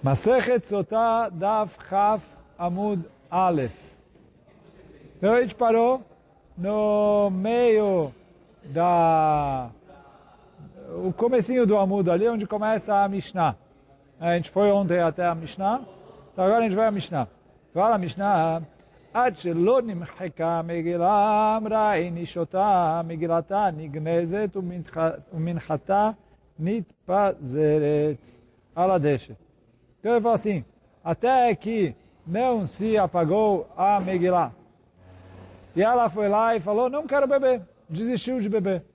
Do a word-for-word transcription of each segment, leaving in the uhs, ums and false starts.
Masechet Sotah Daf Chaf Amud Aleph. Então a gente parou no meio da... o comecinho do Amud ali, onde começa a Mishnah. A gente foi ontem até a Mishnah, então agora a gente vai a Mishnah. Fala a Mishnah, עד שלא נמחקה מגילה, אמרה איניש אותה, מגילתה נגנזת ומנחתה נתפזרת על הדשא. Então ele fala assim, até que não se apagou a Megillah. E ela foi lá e falou, não quero beber, desistiu de beber.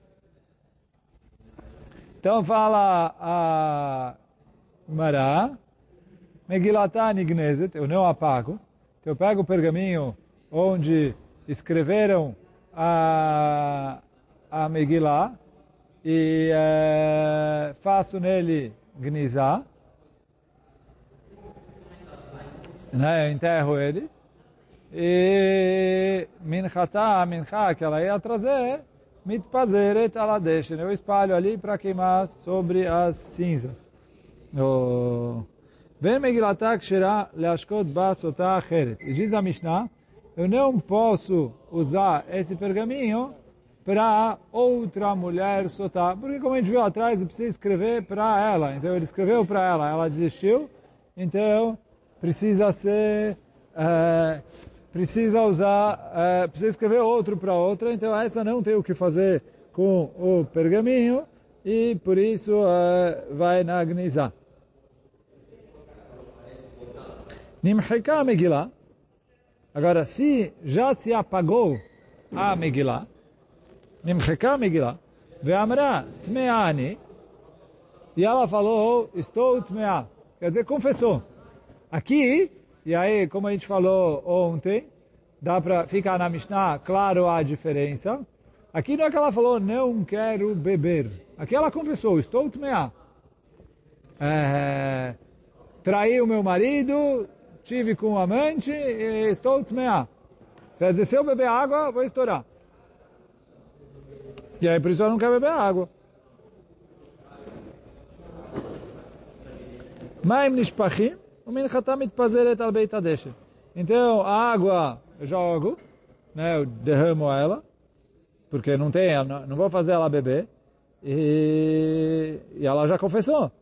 Então fala a Mará, Megillatá Nignezet, eu não apago. Então eu pego o pergaminho onde escreveram a, a Megillah e é, faço nele gnizá, né, eu enterro ele, e minchatá, a minchá que ela ia trazer, mitpazeret aladeshen, eu espalho ali para queimar sobre as cinzas. Oh. Vem Megillatá Kshirá leashkot ba sotá acheret. E diz a Mishnah, eu não posso usar esse pergaminho para outra mulher sotá. Porque como a gente viu atrás, precisa escrever para ela. Então ele escreveu para ela, ela desistiu. Então precisa ser... É, precisa usar... É, precisa escrever outro para outra. Então essa não tem o que fazer com o pergaminho. E por isso é, vai na Gnizá. Nimcheka a Megillah. Agora, se já se apagou a Megillah, Nimcheka a Megillah, ve'amra tme'ani, e ela falou, estou tme'a, quer dizer, confessou. Aqui, e aí, como a gente falou ontem, dá para ficar na Mishnah, claro a diferença. Aqui não é que ela falou, não quero beber. Aqui ela confessou, estou tme'a. É, traí o meu marido, tive com um amante e estou tmeá. Quer dizer, se eu beber água, vou estourar. E aí, por isso eu não quero beber água. Maim nishpachim, o minchatam mitpazeret al beit hadeshen. Então, a água eu jogo, né, eu derramo ela, porque não tem, não vou fazer ela beber, e, e ela já confessou.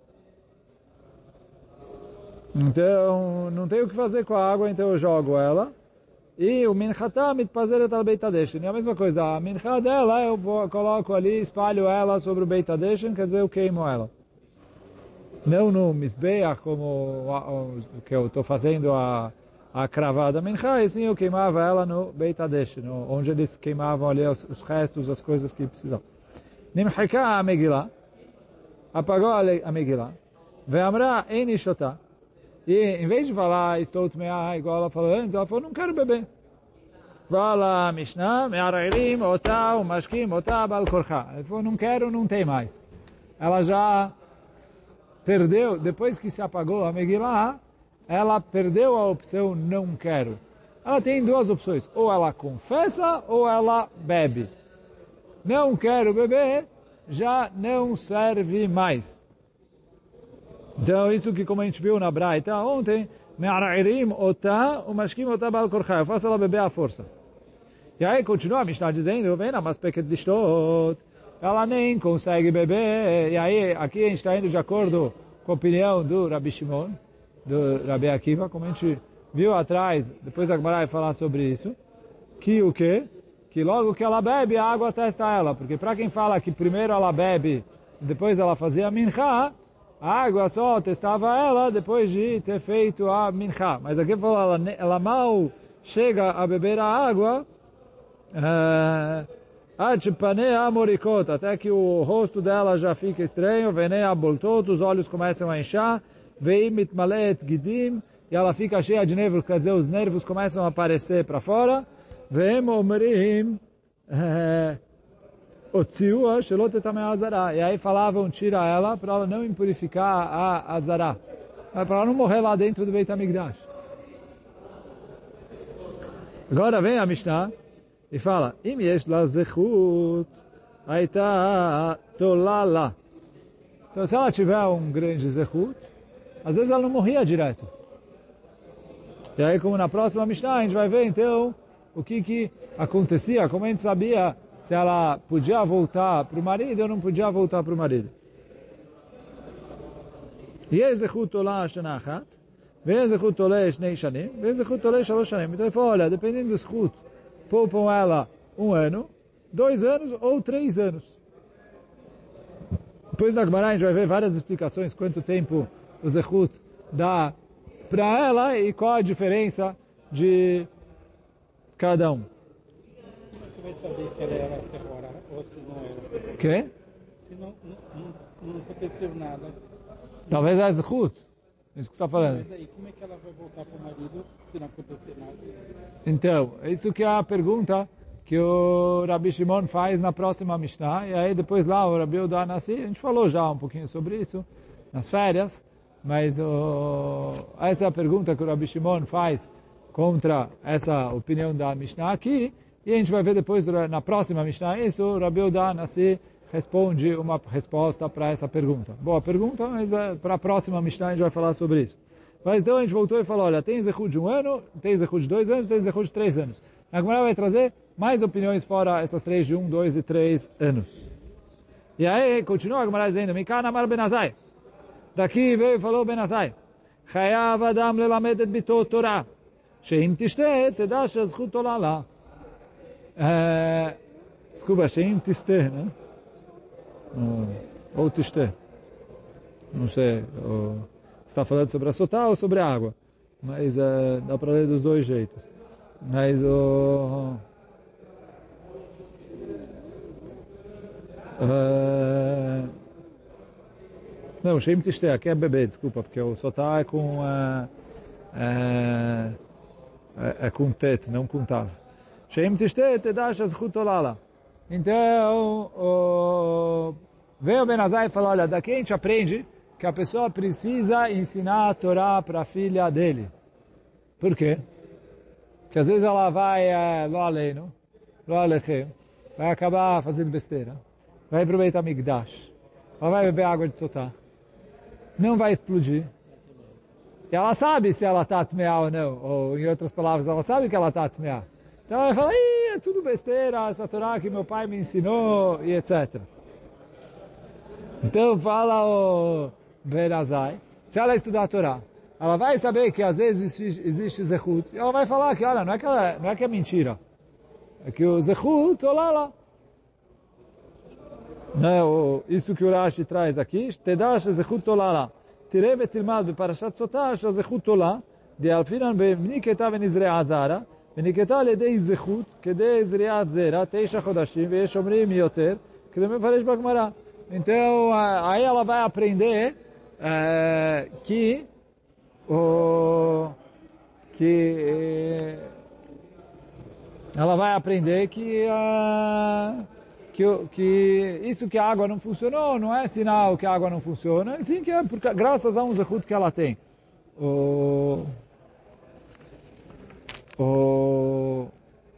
Então, não tenho o que fazer com a água, então eu jogo ela. E o minchatam mitpazeret al beit hadeshen. É a mesma coisa, a minchá dela eu coloco ali, espalho ela sobre o beit hadeshen, quer dizer, eu queimo ela. Não no mizbeach, como o que eu estou fazendo a, a cravada minchá, e sim eu queimava ela no beit hadeshen, onde eles queimavam ali os, os restos, as coisas que precisavam. Nimcheka a Megillah, apagou a Megillah, ve'amra ein ishotah. E em vez de falar, estou tmeá, igual ela falou antes, ela falou, não quero beber. Fala, Mishnah, me'ara'irim, otá, umashkim, otá, bal korchá. Ela falou, não quero, não tem mais. Ela já perdeu, depois que se apagou a Megillah, ela perdeu a opção não quero. Ela tem duas opções, ou ela confessa, ou ela bebe. Não quero beber, já não serve mais. Então, isso que como a gente viu na Braita ontem, me'ara'irim otá, umashkim otá bal korchá. Eu faço ela beber à força. E aí continua a Mishnah dizendo, vem na maspeket dishtot. Ela nem consegue beber. E aí, aqui a gente está indo de acordo com a opinião do Rabi Shimon, do Rabi Akiva, como a gente viu atrás, depois a Gemara vai falar sobre isso, que o quê? Que logo que ela bebe, a água testa ela. Porque para quem fala que primeiro ela bebe, depois ela fazia minchá, a água só testava ela depois de ter feito a minchá. Mas aqui falou, ela, ela mal chega a beber a água, uh, até que o rosto dela já fica estranho, venei aboltot, os olhos começam a inchar, vei mitmalet gidim, e ela fica cheia de nervos, quer dizer, os nervos começam a aparecer para fora, vem omrim, e aí falavam, tira ela, para ela não impurificar a azará, para ela não morrer lá dentro do Beit HaMikdash. Agora vem a Mishnah e fala, im yesh la zechut, aita tolala. Então se ela tiver um grande zechut, às vezes ela não morria direto. E aí, como na próxima Mishnah, a gente vai ver, então, o que que acontecia, como a gente sabia se ela podia voltar para o marido ou não podia voltar para o marido. Yezechut olá shana achat, vezechut olé shnei shanim, vezechut olé shalosh shanim. Então ele falou, olha, dependendo do zechut, poupam ela um ano, dois anos ou três anos. Depois da Gemara a gente vai ver várias explicações quanto tempo o zechut dá para ela e qual a diferença de cada um. Como é que vai saber que ela era terrora ou se não era? Quê? Se não, não, não, não aconteceu nada. Talvez é zechut. Isso que você está falando. Mas aí, como é que ela vai voltar para o marido se não acontecer nada? Então, isso que é a pergunta que o Rabi Shimon faz na próxima Mishnah. E aí depois lá o Rabi Yehuda Hanassi, a gente falou já um pouquinho sobre isso nas férias. Mas oh, essa é a pergunta que o Rabi Shimon faz contra essa opinião da Mishnah aqui. E a gente vai ver depois, na próxima Mishnah, isso, o Rabi Yehuda Hanassi responde uma resposta para essa pergunta. Boa pergunta, mas uh, para a próxima Mishnah a gente vai falar sobre isso. Mas então a gente voltou e falou, olha, tem zechut de um ano, tem zechut de dois anos, tem zechut de três anos. A Gemara vai trazer mais opiniões fora essas três de um, dois e três anos. E aí, continua a Gemara dizendo, Mikana Amar Ben Azai. Daqui veio e falou Ben Azai, Chayav Adam lelamed et bito Torah, sheim tishte teda shezchut ola la. Desculpa, sheim tishte, né? Ou tishte. Não sei, ou, você está falando sobre a sotá ou sobre a água. Mas uh, dá para ler dos dois jeitos. Mas o... Uh, não, Shem Tishte, aqui é bebê, desculpa, porque o sotá é com uh, é, é com tet, não com tav. Shem Tishte, te dash azchut olala. Então, o, veio o Ben Azai e falou, olha, daqui a gente aprende que a pessoa precisa ensinar a Torá para a filha dele. Por quê? Porque às vezes ela vai, lo aleinu, lo alechem, vai acabar fazendo besteira, vai pro Beit HaMikdash, ela vai beber água de sotá, não vai explodir. E ela sabe se ela está tmeá ou não, ou em outras palavras, ela sabe que ela está tmeá. Então ela fala, ih, é tudo besteira, essa Torá que meu pai me ensinou, e etcétera. Então fala o Ben Azai, se ela estudar a Torá, ela vai saber que às vezes existe zechut, e ela vai falar que, olha, não é que, ela, não é, que é mentira, é que o zechut, olá lá. Não, isso que o Rashi traz aqui, tedash zechut olá lá. Tirei betilmad beparashat sotah, zechut olá, de alfinan beniketa venizre azara, beniketa ledei zechut, kedei zriat zera, teisha chodashim, veesh omrim yoter, kedei mefaresh bagmará. Então, aí ela vai aprender é, que o, que ela vai aprender que, uh, que, que isso que a água não funcionou não é sinal que a água não funciona, e sim que é porque, graças a um zechut que ela tem. O, o,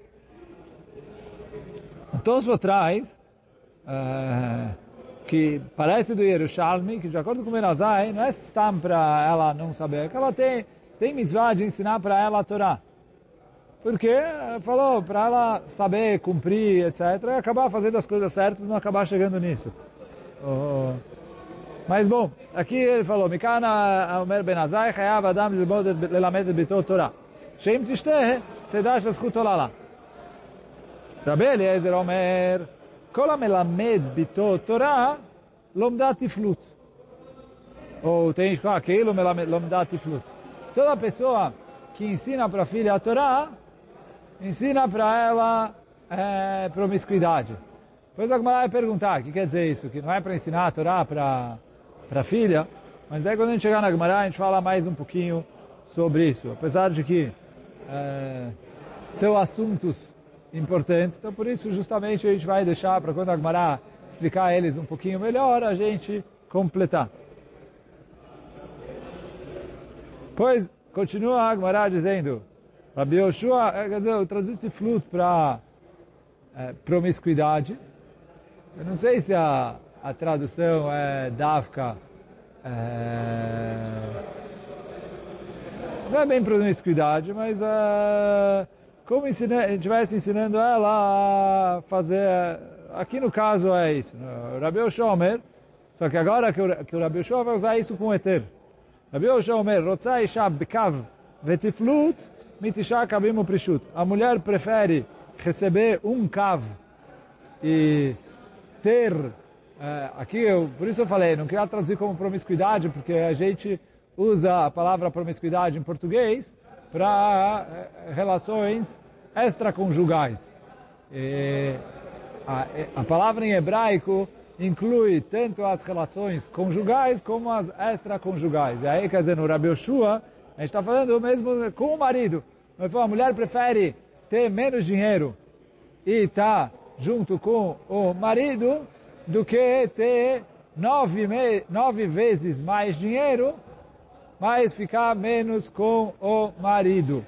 Tosfot traz uh, que parece do Yerushalmi, que de acordo com o Ben Azai, não é stam para ela não saber, é que ela tem, tem mitzvah de ensinar para ela a Torá. Porque falou para ela saber, cumprir, etcétera, e acabar fazendo as coisas certas e não acabar chegando nisso. Oh. Mas bom, aqui ele falou, Mikana Omer Ben Azai, Chayav Adam lelamed bito Torá. Sheim tishteh, tedash zechut ola la. Rabbi Eliezer Omer, כל המלמד ביתו תורה, לומדה תפלות. Ou tem que falar, כאילו לומדה תפלות. Toda pessoa que ensina para a filha a Torá, ensina para ela é, promiscuidade. Depois a Gemara vai perguntar, o que quer dizer isso? Que não é para ensinar a Torá para a filha, mas aí quando a gente chegar na Gemara, a gente fala mais um pouquinho sobre isso. Apesar de que é, são assuntos importantes, então por isso justamente a gente vai deixar para quando a Gemara explicar eles um pouquinho melhor, a gente completar. Pois, continua a Gemara dizendo, Rabi Yoshua, quer dizer, eu traduzi tiflut para é, promiscuidade. Eu não sei se a, a tradução é davka, é, não é bem promiscuidade, mas uh, como ensina, estivesse ensinando ela a fazer, aqui no caso é isso, o Rabi Yoshua, só que agora que o, que o Rabi Yoshua vai usar isso com eter. Rabi Yoshua, Rotzai Shab Bekav Vetiflut Mitisha Kabim Uprishut. A mulher prefere receber um kav e ter, uh, aqui eu, por isso eu falei, não queria traduzir como promiscuidade, porque a gente usa a palavra promiscuidade em português para uh, relações extraconjugais. E a, a palavra em hebraico inclui tanto as relações conjugais como as extraconjugais. E aí, quer dizer, no Rabi Yoshua, a gente está falando mesmo com o marido. A mulher prefere ter menos dinheiro e estar junto com o marido do que ter nove, me, nove vezes mais dinheiro, mas ficar menos com o marido.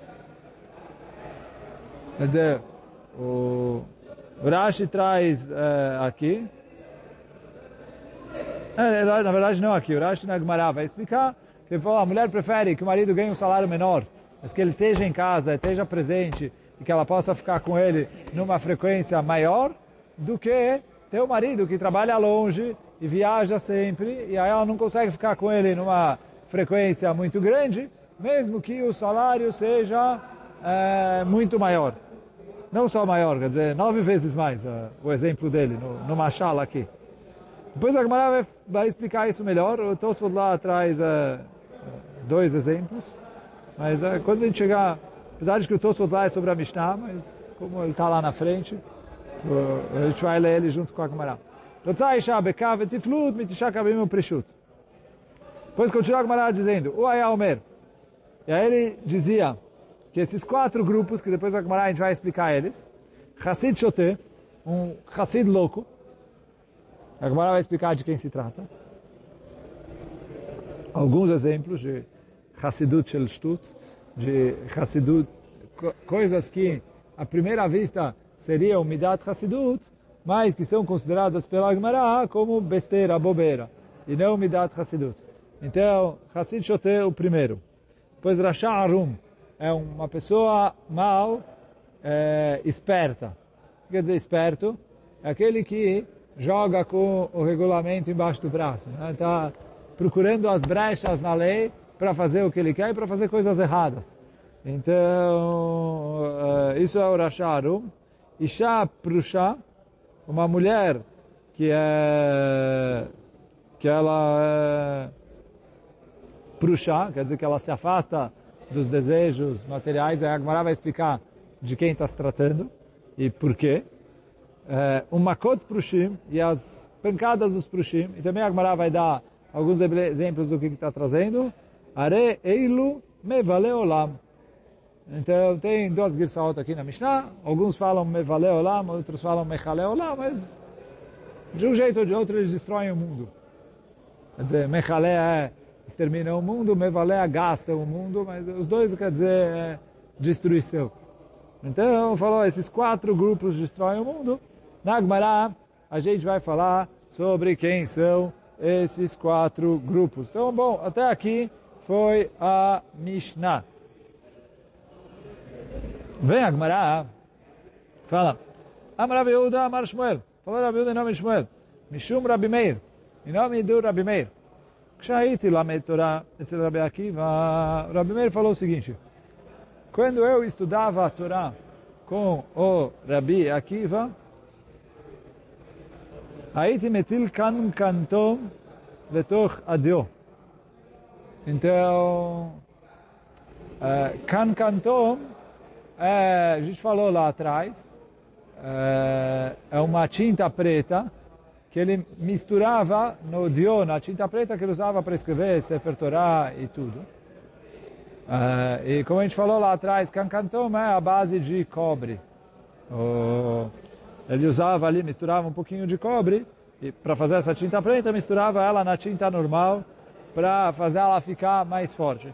Quer dizer, o Rashi traz uh, aqui, é, na verdade não aqui, o Rashi na Gemara vai explicar que ele falou, a mulher prefere que o marido ganhe um salário menor, mas que ele esteja em casa, esteja presente e que ela possa ficar com ele numa frequência maior, do que ter o marido que trabalha longe e viaja sempre, e aí ela não consegue ficar com ele numa frequência muito grande, mesmo que o salário seja é, muito maior. Não só maior, quer dizer, nove vezes mais, uh, o exemplo dele, no, no Mashal aqui. Depois a Gemara vai, vai explicar isso melhor. O Tosfot lá traz uh, dois exemplos. Mas uh, quando a gente chegar, apesar de que o Tosfot lá é sobre a Mishnah, mas como ele está lá na frente, uh, a gente vai ler ele junto com a Gemara. Depois continua a Gemara dizendo, o Ayaomer. E aí ele dizia que esses quatro grupos, que depois a Gemara a gente vai explicar eles, Chassid Shote, um Chassid louco, a Gemara vai explicar de quem se trata. Alguns exemplos de Chassidut Shel Shtut, de Chassidut, coisas que à primeira vista seriam Midat Chassidut, mas que são consideradas pela Gemara como besteira, bobeira, e não Midat Chassidut. Então, Chassid Shote é o primeiro. Depois Rasha Arum, é uma pessoa mal, é, esperta. Quer dizer, esperto, é aquele que joga com o regulamento embaixo do braço. Está né? procurando as brechas na lei para fazer o que ele quer e para fazer coisas erradas. Então, uh, isso é o Rasha Arum. Isha Prusha, uma mulher que é que ela é Prusha, quer dizer que ela se afasta dos desejos materiais. A Gemara vai explicar de quem está se tratando e por quê. É, o Makot Prushim e as pancadas dos Prushim. E também a Gemara vai dar alguns exemplos do que está trazendo. Are Eilu Mevale Olam. Então tem duas girsaot aqui na Mishnah. Alguns falam Mevale Olam, outros falam Mechale Olam, mas de um jeito ou de outro eles destroem o mundo. Quer dizer, Mechale é extermina o mundo, Mevalea gasta o mundo, mas os dois quer dizer é destruição. Então, falou, esses quatro grupos destroem o mundo. Na Gemara, a gente vai falar sobre quem são esses quatro grupos. Então, bom, até aqui foi a Mishnah. Vem a Gemara, fala, Amar Rabi Yehuda, Amar Shmuel. Falou Rabi Yehuda em nome de Shmuel. Mishum Rabi Meir. Em nome do Rabi Meir. Kshaiti lamed Torah, esse Rabi Akiva, Rabi Meir falou o seguinte, quando eu estudava a Torá com o Rabi Akiva, Haiti metil kan kantom letoch adio. Então, kan kantom, a gente falou lá atrás, é uma tinta preta, que ele misturava no dio, na tinta preta que ele usava para escrever Sefer Torah e tudo. Uh, e como a gente falou lá atrás, cancantom é a base de cobre. Uh, ele usava ali, misturava um pouquinho de cobre, e para fazer essa tinta preta, misturava ela na tinta normal, para fazer ela ficar mais forte.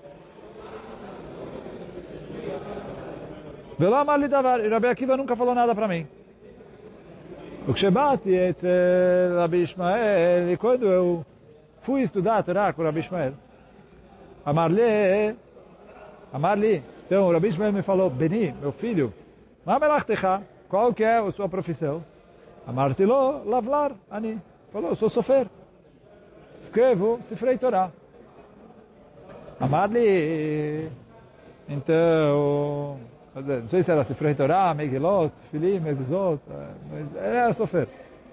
Veló Mali Davar, e Rabi Akiva nunca falou nada para mim. O que שבאתי אצל רבי ישמעאל, e quando eu fui estudar a Torá com Rabi Ishmael, אמר לי, Amar-lhe, então o Rabi Shmuel me falou, Beni, meu filho, ma melachtecha, qual que é a sua profissão? Amar-te-lo, lavlar, ani. Falou, eu sou sofer. Escrevo Sifrei Torah. Amar-lhe, então, não sei se era Sifrei Torah, Megilot, Filim, Mezuzot, mas era sofer.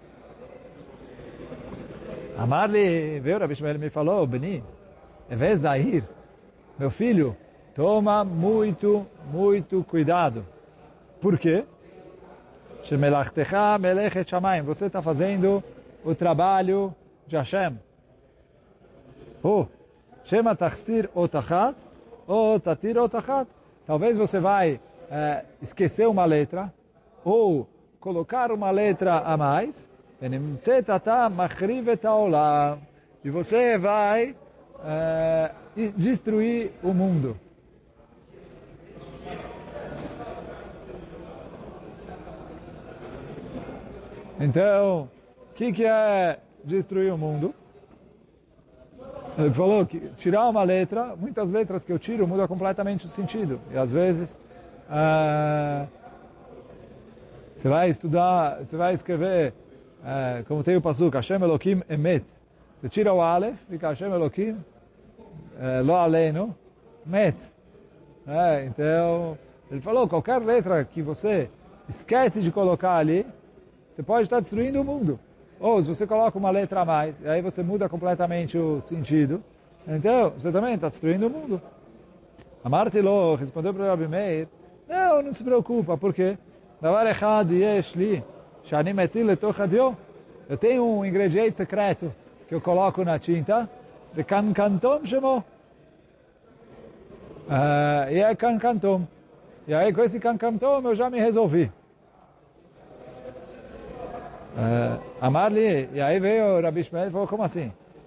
Amar-lhe, veio o Rabi Shmuel me falou, Beni, Evez Zahir, meu filho, toma muito, muito cuidado. Por quê? Shemelachtecha melechet shamayim. Você está fazendo o trabalho de Hashem. Ou, Shema tachsir otachat, ou tatir otachat. Talvez você vai é, esquecer uma letra, ou colocar uma letra a mais, e você vai é, destruir o mundo. Então, o que, que é destruir o mundo? Ele falou que tirar uma letra, muitas letras que eu tiro mudam completamente o sentido. E às vezes, uh, você vai estudar, você vai escrever, uh, como tem o pasuk, Hashem Elokim Emet. Você tira o Aleph, fica Hashem Elokim, uh, Lo Aleinu, Met. Uh, então, ele falou, qualquer letra que você esquece de colocar ali, você pode estar destruindo o mundo. Ou se você coloca uma letra a mais, e aí você muda completamente o sentido, então você também está destruindo o mundo. Amar-te-lo, respondeu para o Rabi Meir, não, não se preocupa, por quê? Eu tenho um ingrediente secreto que eu coloco na tinta, de Kankantom chamou. Uh, e é Kankantom. E aí com esse Kankantom eu já me resolvi. Uh, Amar-lhe, e aí veio o Rabi Shmuel e falou, como assim?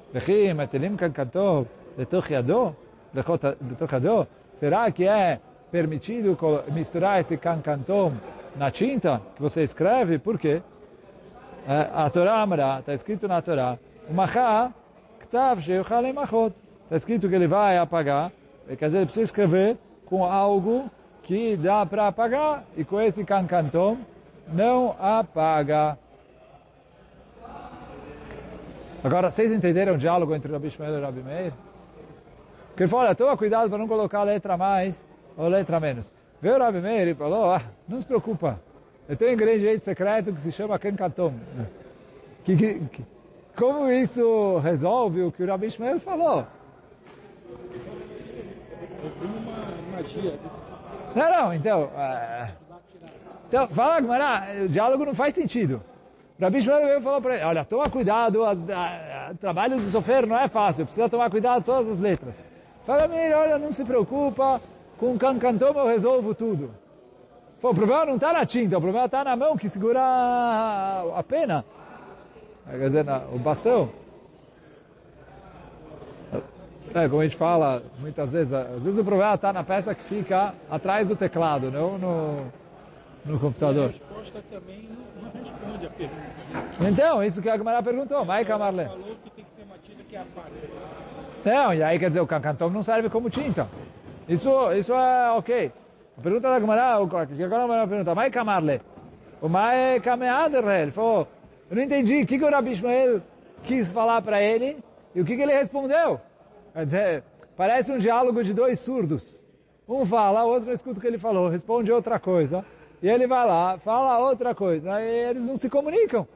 Será que é permitido misturar esse cancantom na tinta que você escreve? Por quê? Uh, a Torá Amra, está escrito na Torá, está escrito que ele vai apagar, quer dizer, ele precisa escrever com algo que dá para apagar, e com esse cancantom não apaga. Agora, vocês entenderam o diálogo entre o Rabi Shmuel e o Rabi Meir? Porque ele falou, toma cuidado para não colocar a letra a mais ou letra a menos. Veio o Rabi Meir e falou, ah, não se preocupa, eu tenho um ingrediente secreto que se chama Kankantom. Que, que, que, como isso resolve o que o Rabi Shmuel falou? Eu tenho uma magia. Não, não, então... Uh, então, fala, Gmará, o diálogo não faz sentido. O Rabi Shmuel veio e falou para ele, olha, toma cuidado, o trabalho de sofer não é fácil, precisa tomar cuidado todas as letras. Fala, Meir, olha, não se preocupa, com Kankantom eu resolvo tudo. Pô, o problema não está na tinta, o problema está na mão que segura a pena. Quer dizer, na, o bastão. É, como a gente fala muitas vezes, às vezes o problema está na peça que fica atrás do teclado, não no, no computador. A resposta também não responde a pergunta. Então, isso que a Gemara perguntou, Mai Kamarle. Falou que tem que ser uma tinta que apaga. Não, e aí quer dizer, o Kankantom não serve como tinta. Isso, isso é ok. A pergunta da Gemara, que agora a Gemara pergunta, Mai Kamarle. O Mai Kameaderle. Ele falou, eu não entendi o que, que o Rabi Shmuel quis falar para ele e o que, que ele respondeu. Quer dizer, parece um diálogo de dois surdos. Um fala, o outro não escuta o que ele falou, responde outra coisa. E ele vai lá, fala outra coisa. Aí eles não se comunicam.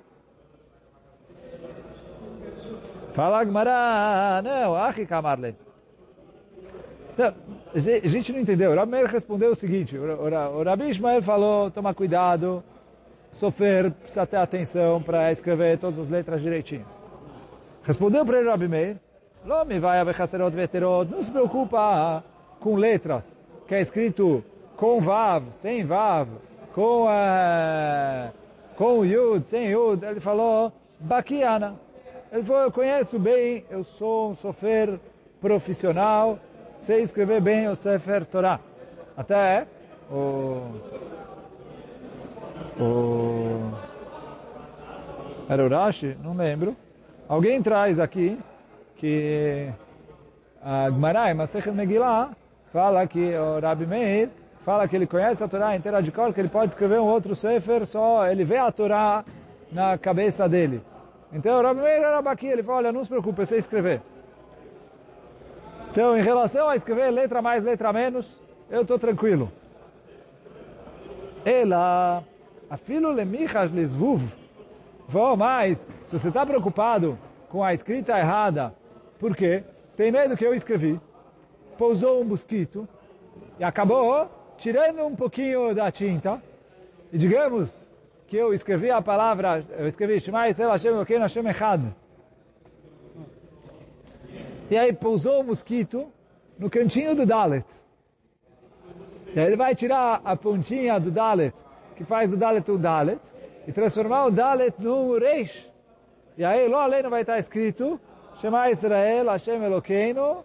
Fala, Gmará, não, Achi Kamarle. Não, a gente não entendeu. O Rabi Meir respondeu o seguinte, o, o, o Rabi Shmuel falou, toma cuidado, sofer, precisa ter atenção para escrever todas as letras direitinho. Respondeu para ele o Rabi Meir, não se preocupa com letras, que é escrito com Vav, sem Vav, com, uh, com Yud, sem Yud. Ele falou, Bakiana. Ele falou, eu conheço bem, eu sou um sofer profissional, sei escrever bem o Sefer Torah. Até o... o era o Rashi? Não lembro. Alguém traz aqui que a Gemara, em Masechet Megillah, fala que o Rabi Meir fala que ele conhece a Torá inteira de cor, que ele pode escrever um outro sefer, só ele vê a Torá na cabeça dele. Então o Rabi Meir era baqui, ele fala, olha, não se preocupe, eu sei escrever. Então, em relação a escrever letra mais, letra menos, eu estou tranquilo. Ela, afilo lemichas lesvuv, vou mais, se você está preocupado com a escrita errada, por quê? Você tem medo que eu escrevi, pousou um mosquito e acabou tirando um pouquinho da tinta, e digamos que eu escrevi a palavra, eu escrevi Shema Yisrael Hashem Elokeinu Hashem Echad, e aí pousou o mosquito no cantinho do Dalet. E aí ele vai tirar a pontinha do Dalet, que faz do Dalet um Dalet, e transformar o Dalet num Reish. E aí lá além vai estar escrito Shema Yisrael Hashem Elokeinu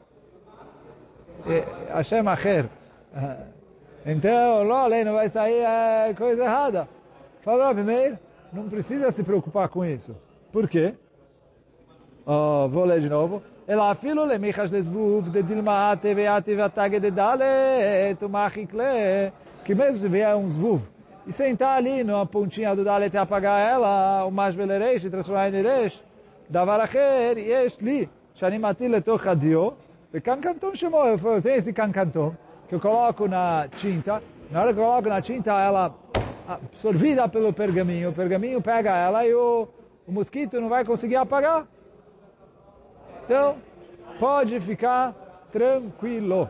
Hashem Acher. Então, lá além vai sair é, coisa errada. Falou, primeiro, não precisa se preocupar com isso. Por quê? Oh, vou ler de novo. Ela afilo lemichas lesvuv de dilma teveati vatag de dalet umachikle. Que mesmo se vier um zvuv e sentar ali na pontinha do dalet e apagar ela, o mais velereish e transformar em ereish, davar acher yesh li shani mati letoch hadio e cancantom shemo. Eu tenho esse cancantom que eu coloco na tinta. Na hora que eu coloco na tinta, ela absorvida pelo pergaminho, o pergaminho pega ela e o, o mosquito não vai conseguir apagar. Então, pode ficar tranquilo.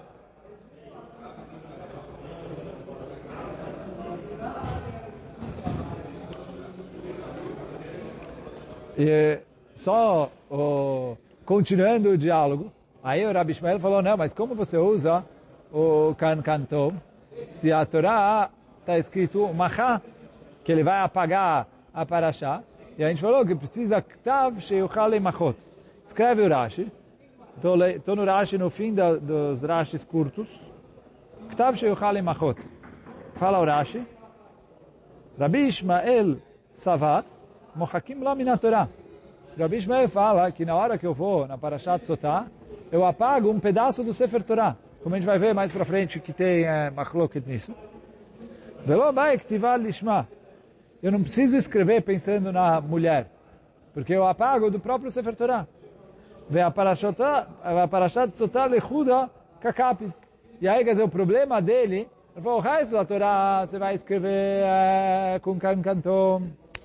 E só oh, continuando o diálogo, aí o Rabi Ishmael falou, não, mas como você usa o cancantom, se a Torá está escrito Machá, que ele vai apagar a Parashá, e a gente falou que precisa Ktav Sheyuchal Machot. Escreve o Rashi, estou no Rashi no fim da, dos Rashis curtos, Ktav Sheyuchal Machot. Fala o Rashi, Rabi Ishmael Savar, Mochakim lá mina Torá. Rabi Ishmael fala que na hora que eu vou na Parashat Sotah, eu apago um pedaço do Sefer Torah. Como a gente vai ver mais para frente que tem é, machloket nisso. Velo bai ktivar lishma. Eu não preciso escrever pensando na mulher, porque eu apago do próprio Sefer Torah. Ve a Parashat Sotah lechuda kakapit. E aí, quer dizer, o problema dele, ele falou, o resto da Torá você vai escrever é, com cancantom.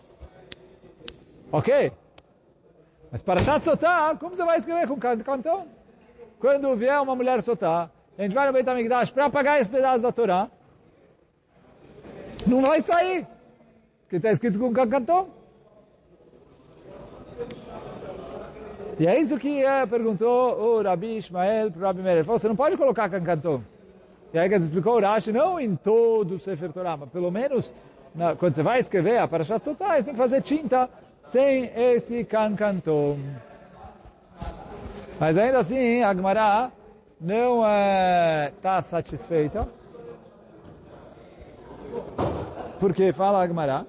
Ok. Mas Parashat Sotah, como você vai escrever com cancantom? Quando vier uma mulher Sotah, a gente vai no Beit HaMikdash para apagar esse pedaço da Torá, não vai sair, porque está escrito com cancantom. E é isso que é, perguntou o Rabi Ishmael para o Rabi Meir. Ele falou, você não pode colocar cancantom. E aí ele explicou o Rashi, não em todo o Sefer Torah, mas pelo menos na, quando você vai escrever a Parashat Sotah, você tem que fazer tinta sem esse cancantom. Mas ainda assim, a Gemara não está é, satisfeita. Porque fala a Gemara,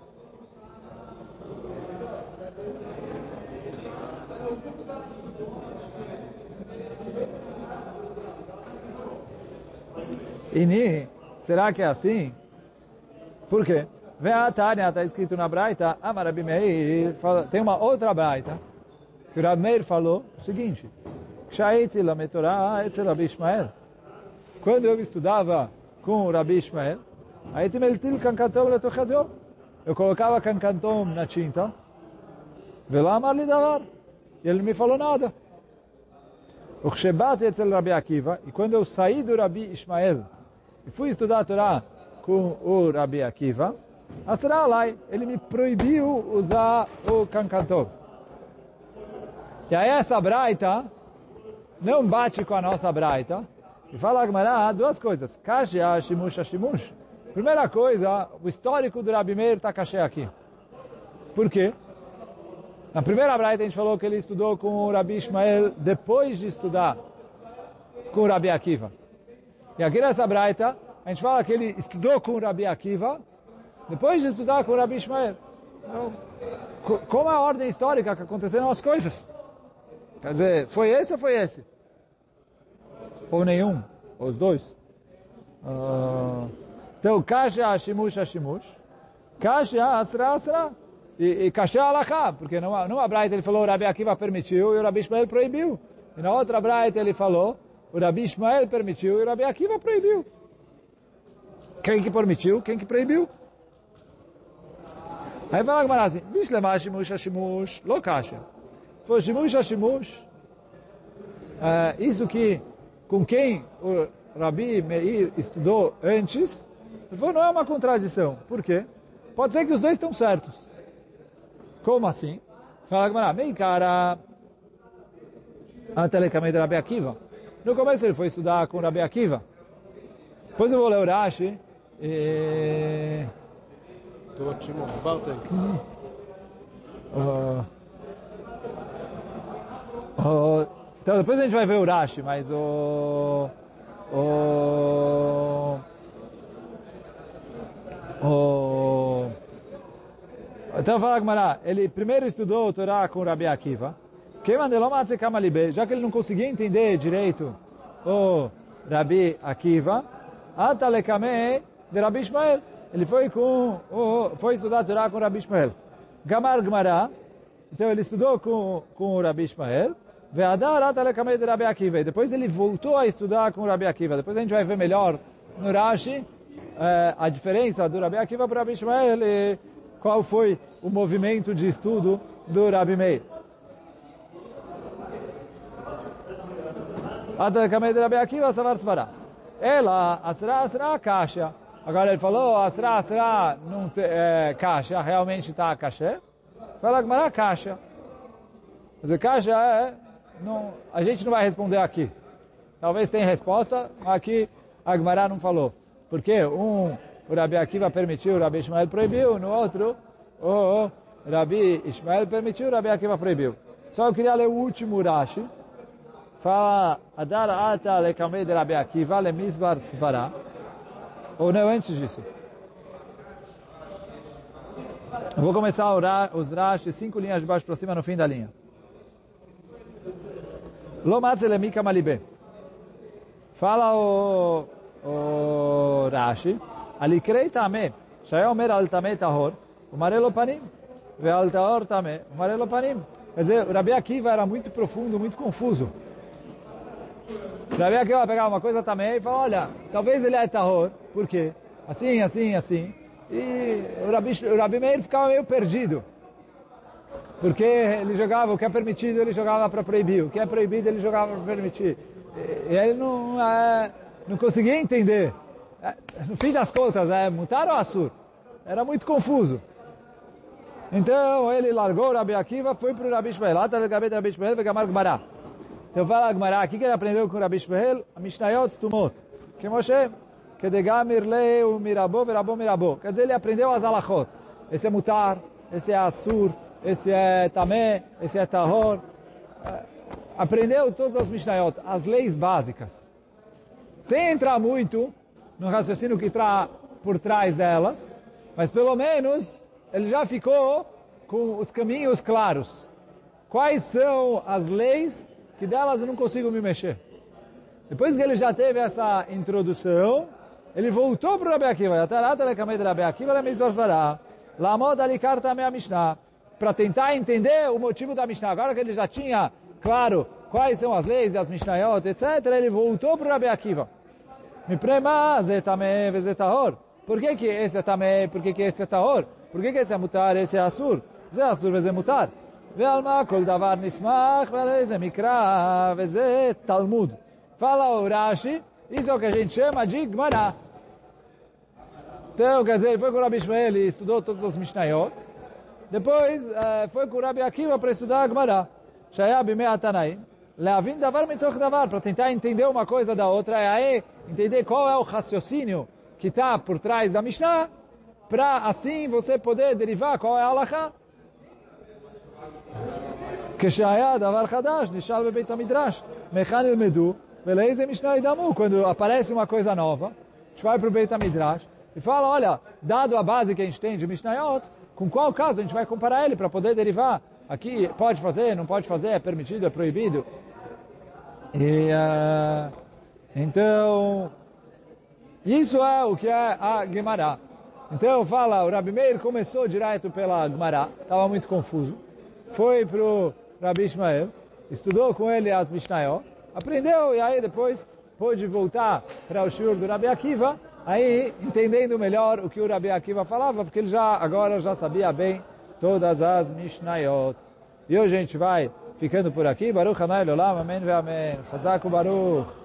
Ini, será que é assim? Por quê? Vem a Tânia, está escrito na Braita, Amar Rabi Meir, tem uma outra Braita, que o Rabi Meir falou o seguinte, Kshaiti lamet Torah etzel Rabi Ishmael. Quando eu estudava com o Rabi Ishmael, הייתי מלטיל קנקנטום לתוך הדיו. Eu colocava cancantom na tinta, ולא אמר לי דבר. Ele não me falou nada. וכשבאתי אצל רבי עקיבא, e quando eu saí do Rabi Ishmael, e fui estudar a Torá com o Rabi Akiva, asra alai, ele me proibiu usar o cancantom. E aí essa braita não bate com a nossa braita. E fala a Gemara duas coisas. Kashia, shimush, shimush. Primeira coisa, o histórico do Rabi Meir está caché aqui. Por quê? Na primeira braita a gente falou que ele estudou com o Rabi Ishmael depois de estudar com o Rabi Akiva. E aqui nessa braita a gente fala que ele estudou com o Rabi Akiva depois de estudar com o Rabi Ishmael. Então, como é a ordem histórica que aconteceram as coisas? Quer dizer, foi esse ou foi esse? Ou nenhum? os dois. Uh, então, kasha hashimush hashimush, kasha asra asra, e, e kasha alachá, porque numa, numa braita ele falou o Rabi Akiva permitiu e o Rabi Ishmael proibiu. E na outra braita ele falou o Rabi Ishmael permitiu e o Rabi Akiva proibiu. Quem que permitiu? Quem que proibiu? Aí fala a Gemara assim, Bishlema shimush hashimush, lo kasha. Foi shimush hashimush, uh, isso que com quem o Rabi Meir estudou antes, não é uma contradição. Por quê? Pode ser que os dois estão certos. Como assim? Fala Gemara, meio cara, Antelecamento de Rabi Akiva. No começo ele foi estudar com Rabi Akiva. Depois eu vou ler o Rashi. E... Tô ótimo, volta aí. Uh, uh, então depois a gente vai ver o Rashi, mas o... o... o então fala Gemara, ele primeiro estudou o Torá com Rabi Akiva, já que ele não conseguia entender direito o Rabi Akiva, Atalekame de Rabi Ishmael. Ele foi com o, foi estudar a Torá com o Rabi Ishmael. Gamar Gemara, então ele estudou com, com o Rabi Ishmael, Ve'adar Atalekame de Rabi Akiva. E depois ele voltou a estudar com o Rabi Akiva. Depois a gente vai ver melhor no Rashi eh, a diferença do Rabi Akiva para o Rabi Ishmael e qual foi o movimento de estudo do Rabi Meir. Atalekame de Rabi Akiva, Savar Svara. Ela, Asra Asra, Kasha. Agora ele falou, Asra Asra, não é, Kasha, realmente está Kasha. Fala Gemara, Kasha. Mas o Kasha é, não, a gente não vai responder aqui. Talvez tenha resposta, mas aqui a Gemara não falou. Porque um, o Rabi Akiva permitiu, o Rabi Ishmael proibiu, no outro, o Rabi Ishmael permitiu, o Rabi Akiva proibiu. Só eu queria ler o último Rashi. Fala, Adar ata lekamei de Rabi Akiva lemizvar svara. Ou não, antes disso. Eu vou começar a orar os Rashi, cinco linhas de baixo para cima no fim da linha. Lo matze lemika malibe. Fala o, o Rashi, alikrei tame, shaya omer al tame tahor, umarelo panim, ve al tahor tame, umarelo panim. Quer dizer, o Rabi Akiva era muito profundo, muito confuso. O Rabi Akiva vai pegar uma coisa também e falar, olha, talvez ele é tahor, por quê? Assim, assim, assim. E o Rabi, o Rabi Meir ficava meio perdido. Porque ele jogava, o que é permitido ele jogava para proibir, o que é proibido ele jogava para permitir. E ele não, é, não conseguia entender. No fim das contas, é mutar ou assur? Era muito confuso. Então ele largou o Rabi Akiva, foi para o Rabi Ishmael. Ata legabet Rabi Ishmael vegamar Gemara. Então fala a Gemara, o que ele aprendeu com o Rabi Ishmael? A Mishnayot Stumot. Que Moshe, que de Gamir leu Mirabo, Verabo Mirabo. Quer dizer, ele aprendeu as alachot. Esse é mutar, esse é assur, esse é tamé, esse é tahor. Aprendeu todas as Mishnayot, as leis básicas. Sem entrar muito no raciocínio que está por trás delas, mas pelo menos ele já ficou com os caminhos claros. Quais são as leis que delas eu não consigo me mexer? Depois que ele já teve essa introdução, ele voltou para o Rabi Akiva. Para tentar entender o motivo da Mishnah. Agora que ele já tinha claro quais são as leis, as Mishnayot, etcétera, ele voltou para o Rabi Akiva. Por que que esse é tamé? Por que que esse é tahor? Por que que esse é mutar, esse é assur? Esse é assur, esse é mutar. Ve'alma kol davar nismach, ve'aleze mikra, ve'ze talmud. Fala o Rashi, isso é o que a gente chama de Gemara. Então, quer dizer, ele foi com o Rabi Ishmael e estudou todas as Mishnayot. Depois, uh, foi com o Rabi Akiva para estudar a Gemara. Shaya bimei atanaim. Leavin davar mitoch davar. Para tentar entender uma coisa da outra. E aí, entender qual é o raciocínio que está por trás da Mishnah. Para assim você poder derivar qual é a halakha. Keshaya davar chadash. Nishal bebeit hamidrash. Mechan ilmedu. Veleize Mishnah idamu. Quando aparece uma coisa nova, a gente vai para o Beit HaMidrash e fala, olha, dado a base que a gente tem de Mishnayot, com qual caso a gente vai comparar ele para poder derivar? Aqui pode fazer, não pode fazer, é permitido, é proibido. E, uh, Então, isso é o que é a Gemara. Então fala, o Rabi Meir começou direto pela Gemara, estava muito confuso. Foi para o Rabi Ishmael, estudou com ele as Mishnayot, aprendeu e aí depois pôde voltar para o shiur do Rabi Akiva, aí entendendo melhor o que o Rabi Akiva falava, porque ele já agora já sabia bem todas as Mishnayot. E hoje a gente vai ficando por aqui. Baruch Hanai Olam, Amém ve Amém. Chazak u Baruch.